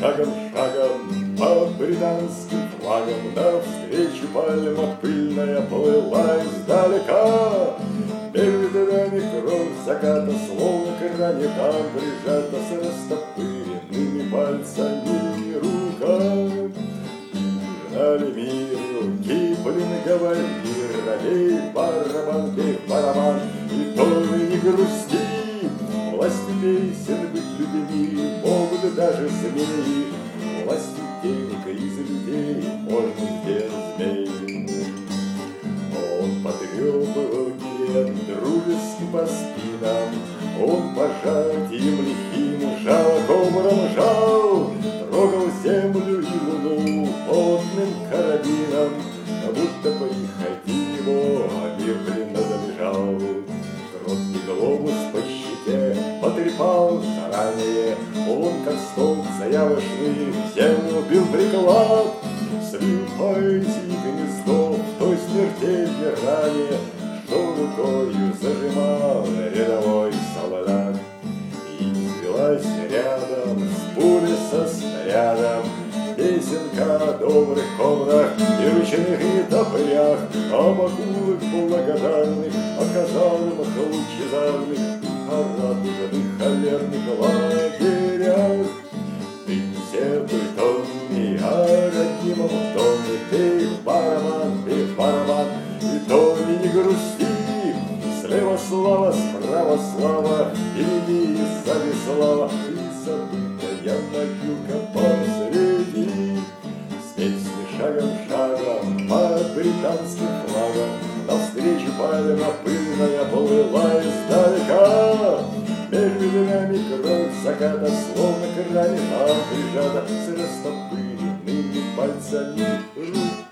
шагом по британским флагам навстречу пальма пыльная плыла издалека. Перед нами кровь заката, словно к ране, там прижата с растопыренными пальцами рука. Ждали мир, Киплин говорит, ровей барабан, бей барабан, и то не грусти. Властью песен быть людьми могут даже змеи, властью денег из людей можно без змей. Он потрепывал гиен дружески по спинам, он пожатием лихим жал, кобром жал, трогал землю и луну потным карабином, будто по их его мир принадлежал. Кроткий глобус по щеке потрепал заранее, он, как столб заявочный, в землю бил приклад. Слил поэзии гнездо в той смертельной ране, что рукою зажимал рядовой солдат. И свелась рядом с пулей со снарядом песенка о добрых кобрах и ручных топорях, об акулах благодарных, о казармах лучезарных, о радужных холерных лагерях. Ты сетуй томи, о родимом томе, ты барабан, и томи не грусти. Слева слава, справа слава, впереди и сзади слава, и забытая могилка посреди. С песней шагом по британским флагам навстречу пальма пыльная плыла издалека. Между нами кровь заката, словно к ране, прижата с растопыренными пальцами рук.